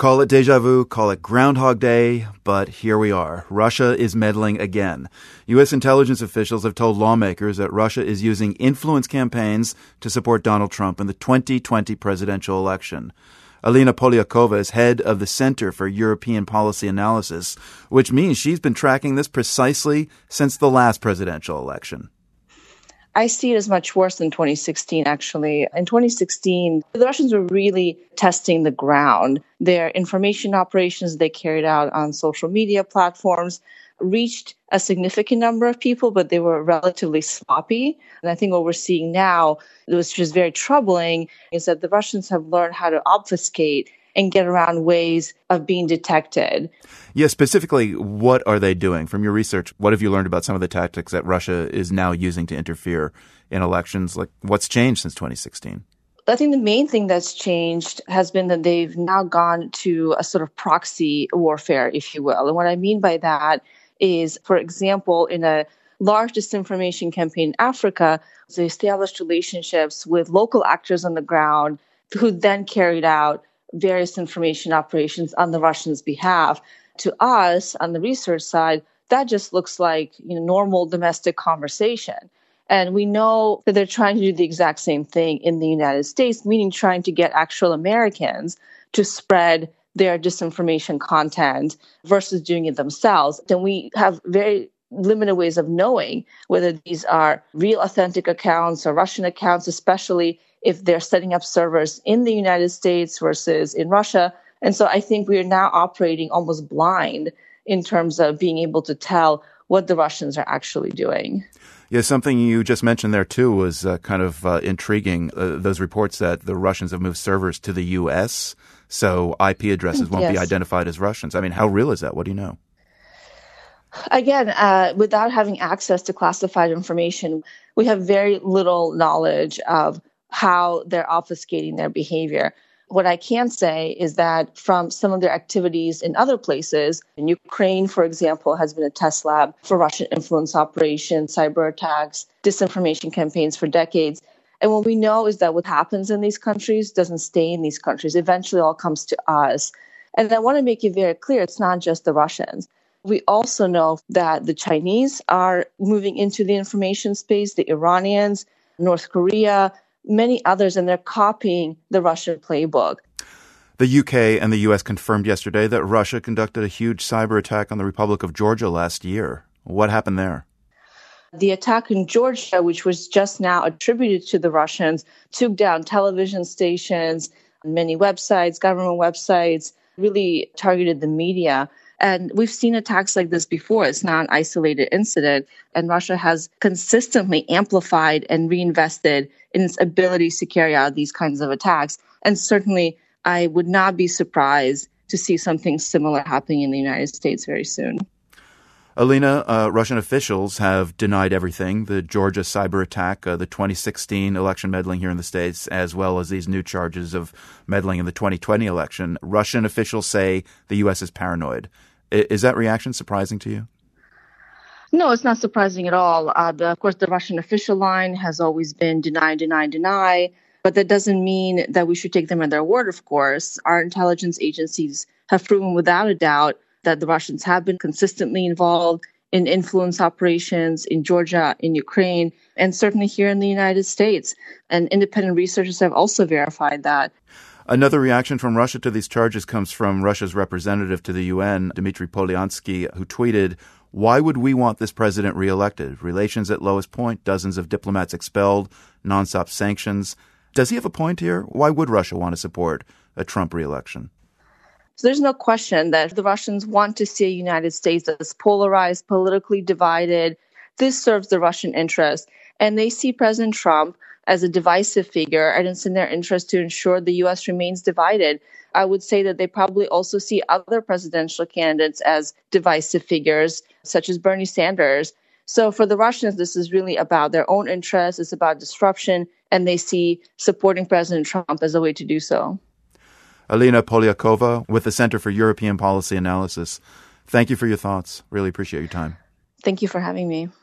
Call it deja vu, call it Groundhog Day, but here we are. Russia is meddling again. U.S. intelligence officials have told lawmakers that Russia is using influence campaigns to support Donald Trump in the 2020 presidential election. Alina Polyakova is head of the Center for European Policy Analysis, which means she's been tracking this precisely since the last presidential election. I see it as much worse than 2016, actually. In 2016, the Russians were really testing the ground. Their information operations they carried out on social media platforms reached a significant number of people, but they were relatively sloppy. And I think what we're seeing now, which is very troubling, is that the Russians have learned how to obfuscate and get around ways of being detected. Yeah, specifically, what are they doing? From your research, what have you learned about some of the tactics that Russia is now using to interfere in elections? Like, what's changed since 2016? I think the main thing that's changed has been that they've now gone to a sort of proxy warfare, if you will. And what I mean by that is, for example, in a large disinformation campaign in Africa, they established relationships with local actors on the ground who then carried out various information operations on the Russians' behalf. To us, on the research side, that just looks like normal domestic conversation. And we know that they're trying to do the exact same thing in the United States, meaning trying to get actual Americans to spread their disinformation content versus doing it themselves. Then we have very limited ways of knowing whether these are real authentic accounts or Russian accounts, especially if they're setting up servers in the United States versus in Russia. And so I think we are now operating almost blind in terms of being able to tell what the Russians are actually doing. Yeah, something you just mentioned there, too, was kind of intriguing. Those reports that the Russians have moved servers to the U.S., so IP addresses won't be identified as Russians. I mean, how real is that? What do you know? Again, without having access to classified information, we have very little knowledge of how they're obfuscating their behavior. What I can say is that from some of their activities in other places, in Ukraine, for example, has been a test lab for Russian influence operations, cyber attacks, disinformation campaigns for decades. And what we know is that what happens in these countries doesn't stay in these countries. Eventually, all comes to us. And I want to make it very clear, it's not just the Russians. We also know that the Chinese are moving into the information space, the Iranians, North Korea, many others, and they're copying the Russian playbook. The UK and the US confirmed yesterday that Russia conducted a huge cyber attack on the Republic of Georgia last year. What happened there? The attack in Georgia, which was just now attributed to the Russians, took down television stations, many websites, government websites, really targeted the media. And we've seen attacks like this before. It's not an isolated incident. And Russia has consistently amplified and reinvested in its abilities to carry out these kinds of attacks. And certainly, I would not be surprised to see something similar happening in the United States very soon. Alina, Russian officials have denied everything, the Georgia cyber attack, the 2016 election meddling here in the States, as well as these new charges of meddling in the 2020 election. Russian officials say the U.S. is paranoid. Is that reaction surprising to you? No, it's not surprising at all. Of course, the Russian official line has always been deny, deny, deny. But that doesn't mean that we should take them at their word, of course. Our intelligence agencies have proven without a doubt that the Russians have been consistently involved in influence operations in Georgia, in Ukraine, and certainly here in the United States. And independent researchers have also verified that. Another reaction from Russia to these charges comes from Russia's representative to the UN, Dmitry Polyansky, who tweeted, "Why would we want this president reelected? Relations at lowest point, dozens of diplomats expelled, nonstop sanctions." Does he have a point here? Why would Russia want to support a Trump reelection? So there's no question that the Russians want to see a United States that's polarized, politically divided. This serves the Russian interest. And they see President Trump as a divisive figure, and it's in their interest to ensure the U.S. remains divided. I would say that they probably also see other presidential candidates as divisive figures, such as Bernie Sanders. So for the Russians, this is really about their own interests. It's about disruption, and they see supporting President Trump as a way to do so. Alina Polyakova with the Center for European Policy Analysis. Thank you for your thoughts. Really appreciate your time. Thank you for having me.